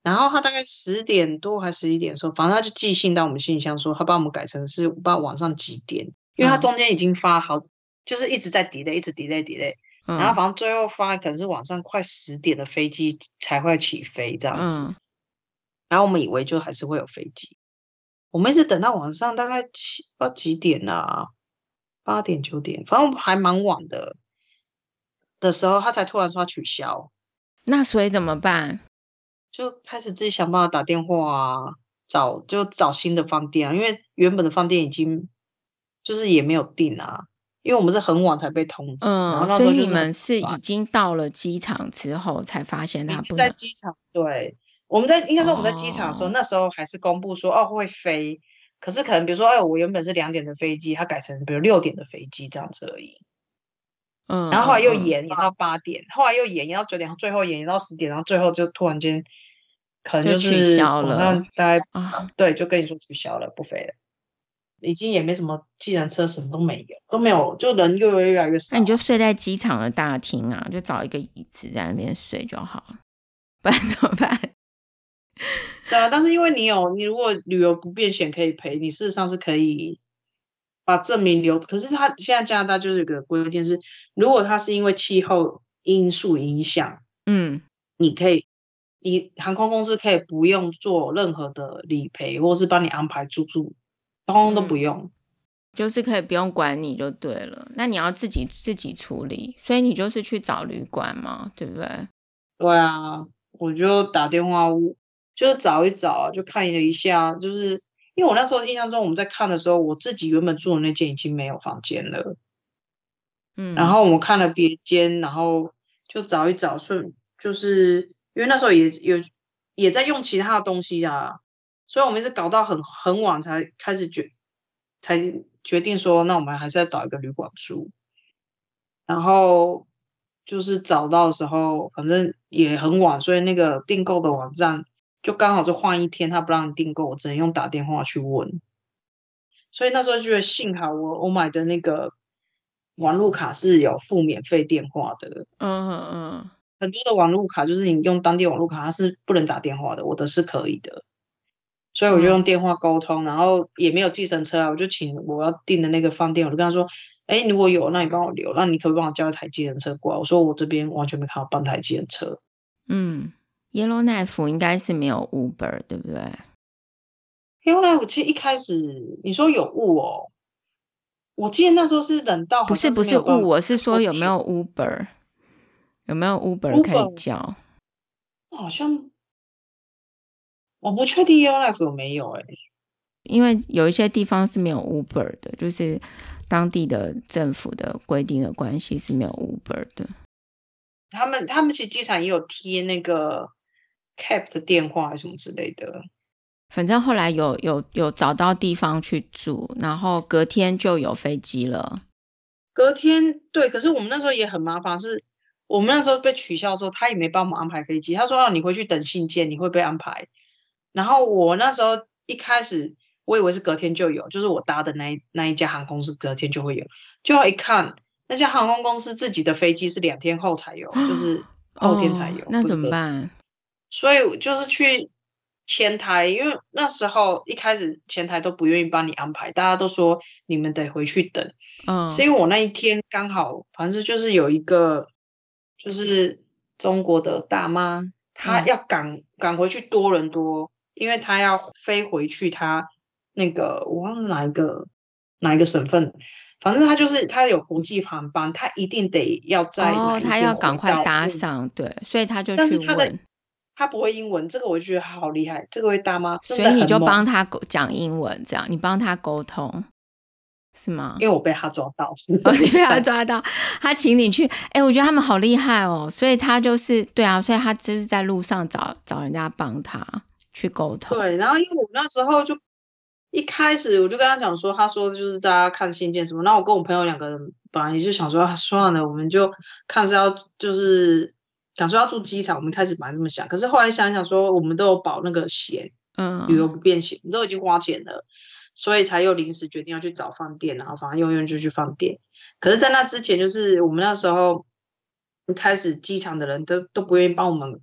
然后他大概10点多还11点的时候，反正他就寄信到我们信箱说他帮我们改成是不知道晚上几点，因为他中间已经发好，就是一直在 delay， 一直 delay，然后反正最后发可能是晚上快10点的飞机才会起飞这样子，然后我们以为就还是会有飞机，我们一直等到晚上大概不知道几点啊，8点9点，反正还蛮晚的时候，他才突然说他取消。 那所以怎么办？ 就开始自己想办法打电话啊，找新的饭店啊，因为原本的饭店已经就是也没有订啊，因为我们是很晚才被通知，然后那时候就是所以你们是已经到了机场之后才发现他不能。 在机场，对，应该说我们在机场的时候，那时候还是公布说会飞，可是可能比如说我原本是2点的飞机，它改成比如6点的飞机这样子而已。然后后来又延到8点，后来又延到9点，最后延到10点，然后最后就突然间可能就是取消了， 晚上大概对，就跟你说取消了，不飞了，已经也没什么计程车，什么都没有，就人越来越少。 那你就睡在机场的大厅啊，就找一个椅子在那边睡就好了，不然怎么办？ 对啊，但是因为你如果旅游不便险可以赔，你事实上是可以把证明留，可是他现在加拿大就是有个规定是，如果他是因为气候因素影响，你航空公司可以不用做任何的理赔，或是帮你安排住宿，通通都不用， 就是可以不用管你就对了。那你要自己处理，所以你就是去找旅馆嘛，对不对？ 对啊，我就打电话就是找一找啊，就看了一下，就是因为我那时候印象中我们在看的时候，我自己原本住的那间已经没有房间了，然后我们看了别间，然后就找一找，就是因为那时候也在用其他的东西啊，所以我们是搞到很晚才开始才决定说，那我们还是要找一个旅馆住，然后就是找到的时候，反正也很晚，所以那个订购的网站就刚好就换一天，他不让你订购，我只能用打电话去问。所以那时候就觉得幸好我买的那个网路卡是有付免费电话的。很多的网路卡就是你用当地网路卡，它是不能打电话的，我的是可以的。所以我就用电话沟通，然后也没有计程车啊，我就请我要订的那个饭店，我就跟他说，如果有，那你帮我留，那你可不可以帮我叫一台计程车过来？我说我这边完全没看到半台计程车。 Yellowknife 应该是没有 Uber 对不对 ？Yellowknife 其实一开始你说有雾哦，我记得那时候是冷到不是雾，我是说有没有 Uber， 有没有 Uber 可以叫？ 好像我不确定 Yellowknife 有没有因为有一些地方是没有 Uber 的，就是当地的政府的规定的关系是没有 Uber 的。 他们其实机场也有贴那个 Cap 的电话什么之类的。 反正后来有找到地方去住，然后隔天就有飞机了。 隔天对，可是我们那时候也很麻烦，是我们那时候被取消的时候，他也没帮我们安排飞机，他说你回去等信件，你会被安排。然后我那时候一开始我以为是隔天就有，就是我搭的那一家航空是隔天就会有，就要一看那家航空公司自己的飞机是2天后才有，就是后天才有。 那怎么办？ 所以就是去前台，因为那时候一开始前台都不愿意帮你安排，大家都说你们得回去等。是因为我那一天刚好，反正就是有一个就是中国的大妈，她要赶回去多伦多，因为她要飞回去她那个我忘了哪一个省份，反正她有国际航班，她一定得要在哪一天她要赶快搭上，对，所以她就去问。 他不会英文，这个我就觉得好厉害，这位大妈真的很猛。所以你就帮他讲英文，这样你帮他沟通是吗？ 因为我被他抓到。 你被他抓到，他请你去。我觉得他们好厉害哦。所以他就是对啊，所以他就是在路上找人家帮他去沟通。 对，然后因为我那时候就一开始我就跟他讲说，他说就是大家看信件什么，那我跟我朋友2个人本来也就想说算了，我们就看是要就是想说要住机场，我们开始本来这么想，可是后来想一想说，我们都有保那个险，旅游不便险，都已经花钱了，所以才又临时决定要去找饭店，然后反正用就去饭店。可是，在那之前，就是我们那时候开始机场的人都不愿意帮我们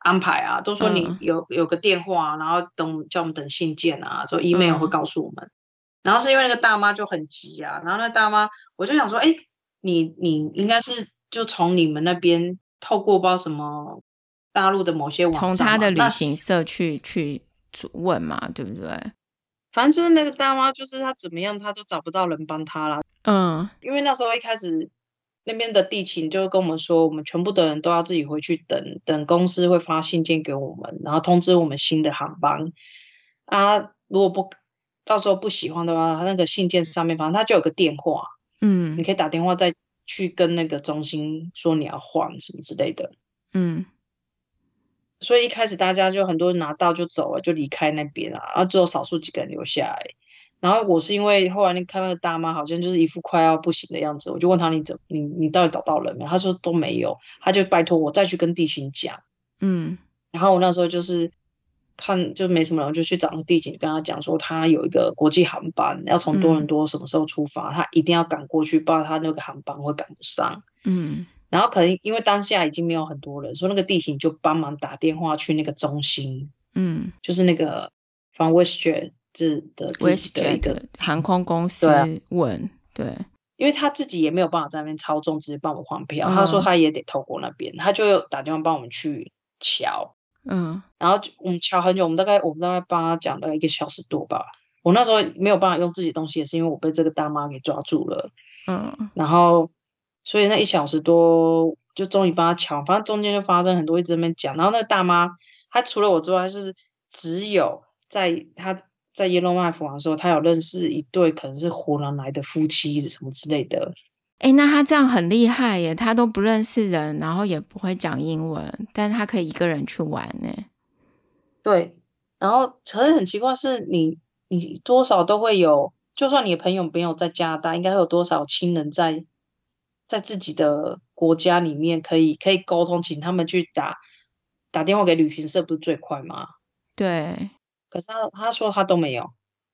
安排啊，都说你有个电话，然后叫我们等信件啊，说 email 会告诉我们。然后是因为那个大妈就很急啊，然后那大妈我就想说，哎，你应该是就从你们那边透过不知道什么大陆的某些网站嘛， 从他的旅行社去问嘛，对不对？ 反正就是那个大妈，就是她怎么样，她都找不到人帮她啦。因为那时候一开始那边的地勤就跟我们说，我们全部的人都要自己回去等公司会发信件给我们，然后通知我们新的航班啊。如果到时候不喜欢的话，他那个信件上面反正他就有个电话，你可以打电话再去跟那个中心说你要换什么之类的。所以一开始大家就很多人拿到就走了，就离开那边啊，然后只有少数几个人留下来。然后我是因为后来看那个大妈好像就是一副快要不行的样子，我就问他你到底找到人没？他说都没有，他就拜托我再去跟地勤讲。然后我那时候就是看就没什么人，就去找那地勤跟他讲说他有一个国际航班要从多伦多什么时候出发，他一定要赶过去，不然他那个航班会赶不上。然后可能因为当下已经没有很多人，所以那个地勤就帮忙打电话去那个中心，就是那个from WestJet的自己的一个航空公司问，对， 因为他自己也没有办法在那边操纵，直接帮我换票。他说他也得透过那边，他就打电话帮我们去瞧。然后我们瞧很久，我们大概帮他讲大概1个小时多吧。我那时候没有办法用自己的东西，也是因为我被这个大妈给抓住了。然后所以那1小时多就终于帮他瞧，反正中间就发生很多一直在那边讲。然后那个大妈她除了我之外，就是只有在 Yellowknife 玩的时候，她有认识一对可能是湖南来的夫妻什么之类的。 那他这样很厉害耶，他都不认识人，然后也不会讲英文，但他可以一个人去玩耶。 对，然后可是很奇怪是你多少都会有，就算你的朋友没有在加拿大，应该会有多少亲人在自己的国家里面可以沟通，请他们去打电话给旅行社，不是最快吗？ 对， 可是他说他都没有，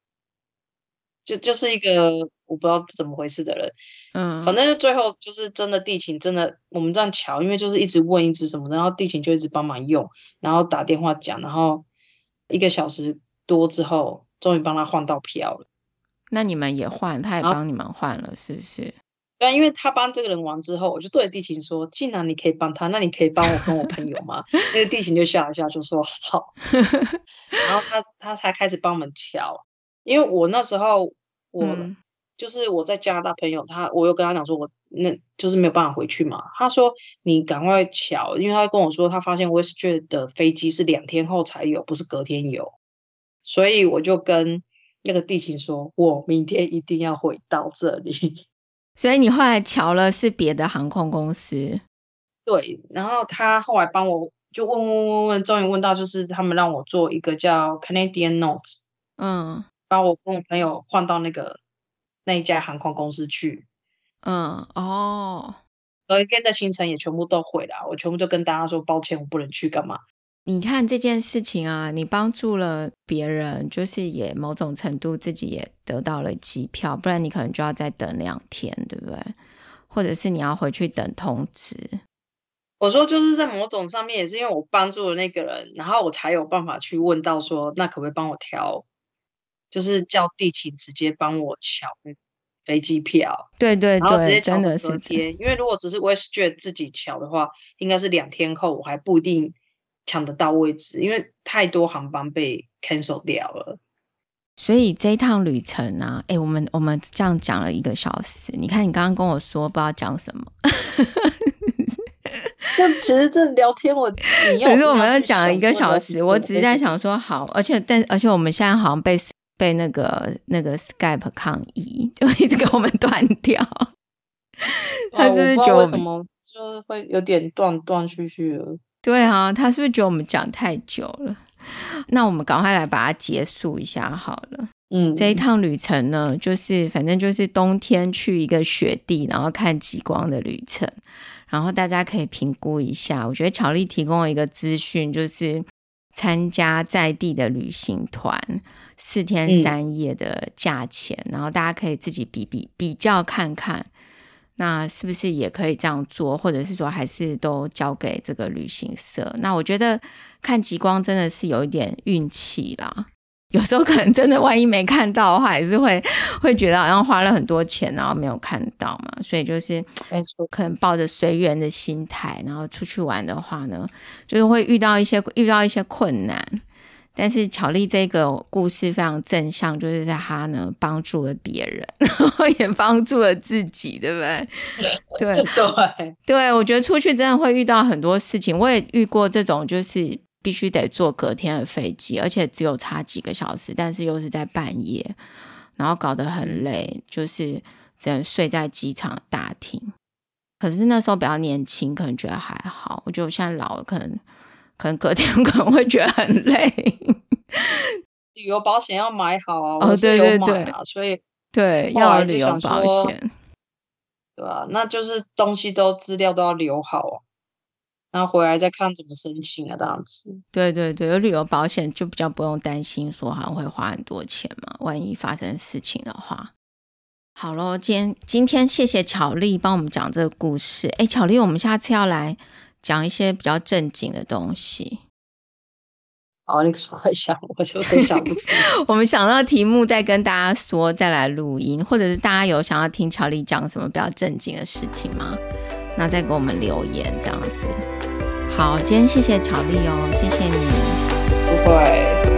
就是一个我不知道怎么回事的人。反正就最后就是真的地勤真的我们这样瞧，因为就是一直问一直什么的，然后地勤就一直帮忙用，然后打电话讲，然后1个小时多之后终于帮他换到票了。 那你们也换，他也帮你们换了是不是？ 对，因为他帮这个人玩之后，我就对地勤说，既然你可以帮他，那你可以帮我跟我朋友吗？那个地勤就笑一笑就说好。然后他才开始帮我们瞧，因为我那时候就是我在加拿大朋友，我又跟他讲说我那就是没有办法回去嘛。他说你赶快瞧，因为他跟我说他发现 WestJet 的飞机是2天后才有，不是隔天有。所以我就跟那个地勤说，我明天一定要回到这里。 所以你后来瞧了是别的航空公司？ 对，然后他后来帮我就问，终于问到就是他们让我做一个叫 Canadian Notes， 把我跟我朋友换到那一家航空公司去。隔一天的行程也全部都毁了，我全部就跟大家说抱歉，我不能去干嘛。 你看这件事情啊，你帮助了别人，就是也某种程度自己也得到了机票，不然你可能就要再等2天，对不对？或者是你要回去等通知。 我说就是在某种上面也是因为我帮助了那个人，然后我才有办法去问到说那可不可以帮我调，就是叫地勤直接帮我瞧飞机票。 对对对， 然后直接瞧真的是隔天，因为如果只是 WestJet 自己瞧的话，应该是2天后我还不一定抢得到位置，因为太多航班被 cancel 掉了。 所以这一趟旅程啊，我们这样讲了1个小时，你看你刚刚跟我说不知道讲什么。 就其实这聊天可是我们要讲了1个小时，我只是在想说好，而且我们现在好像被那个 Skype 抗议，就一直给我们断掉。他是不是觉得为什么就是会有点断续了？ 对啊，他是不是觉得我们讲太久了？那我们赶快来把它结束一下好了。这一趟旅程呢，就是反正就是冬天去一个雪地，然后看极光的旅程。然后大家可以评估一下，我觉得巧丽提供了一个资讯，就是参加在地的旅行团4天3夜的价钱，然后大家可以自己比较看看那是不是也可以这样做，或者是说还是都交给这个旅行社？那我觉得看极光真的是有一点运气啦，有时候可能真的万一没看到的话，还是会觉得好像花了很多钱然后没有看到嘛，所以就是可能抱着随缘的心态，然后出去玩的话呢，就是会遇到一些困难。但是巧丽这个故事非常正向，就是在她呢帮助了别人，然后也帮助了自己，对不对？对，我觉得出去真的会遇到很多事情。我也遇过这种，就是必须得坐隔天的飞机，而且只有差几个小时，但是又是在半夜，然后搞得很累，就是只能睡在机场的大厅。可是那时候比较年轻，可能觉得还好。我觉得我现在老了，可能隔天可能会觉得很累。 旅游保险要买好啊， 我是有买啊，所以对要有旅游保险， 对啊，那就是东西资料都要留好啊，然后回来再看怎么申请啊，这样子。 对，有旅游保险就比较不用担心说好像会花很多钱嘛，万一发生事情的话。好咯，今天谢谢巧丽帮我们讲这个故事。巧丽，我们下次要来讲一些比较正经的东西。 好，你赶快想，我就会想不出来。 我们想到题目再跟大家说，再来录音，或者是大家有想要听巧丽讲什么比较正经的事情吗？那再给我们留言这样子。好，今天谢谢巧丽哦，谢谢你。 不会。